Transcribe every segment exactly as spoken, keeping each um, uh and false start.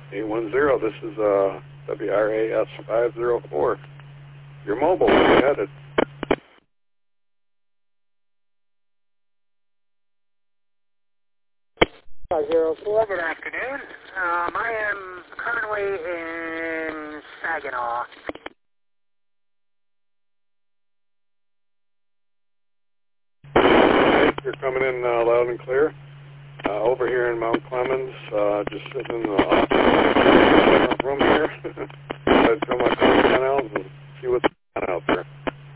eight one zero, this is uh, W R A S five zero four. Your mobile, where you headed? five zero four, good afternoon. Um, I am currently in Saginaw. You're coming in uh, loud and clear. Uh, over here in Mount Clemens, uh, just sitting in the office room here. Let's come up to the panels and see what's going on out there.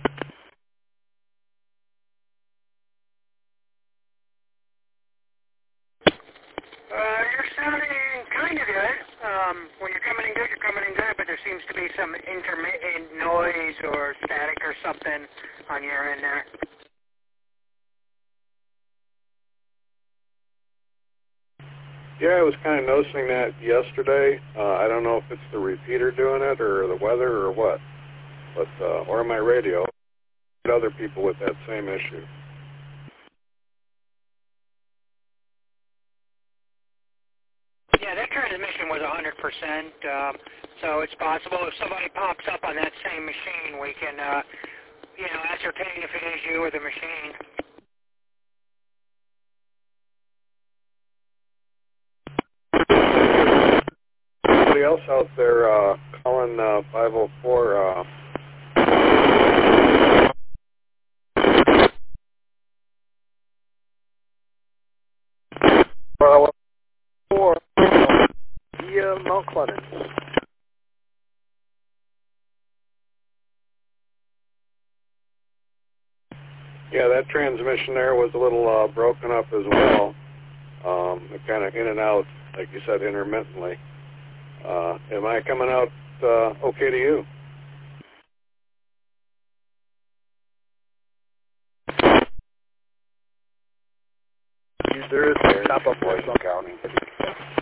Uh, you're sounding kind of good. Um, when you're coming in good, you're coming in good, but there seems to be some intermittent noise or static or something on your end there. Yeah, I was kind of noticing that yesterday. Uh, I don't know if it's the repeater doing it or the weather or what, but uh, or my radio. Other people with that same issue. Yeah, that transmission was one hundred percent, um, so it's possible if somebody pops up on that same machine, we can, uh, you know, ascertain if it is you or the machine. Somebody else out there uh, calling uh, five oh four. Uh, five oh four, via Mount Clemens. yeah, that transmission there was a little uh, broken up as well. Um, kind of in and out, like you said, intermittently. Uh, am I coming out uh, okay to you? There is a top of Morrison County.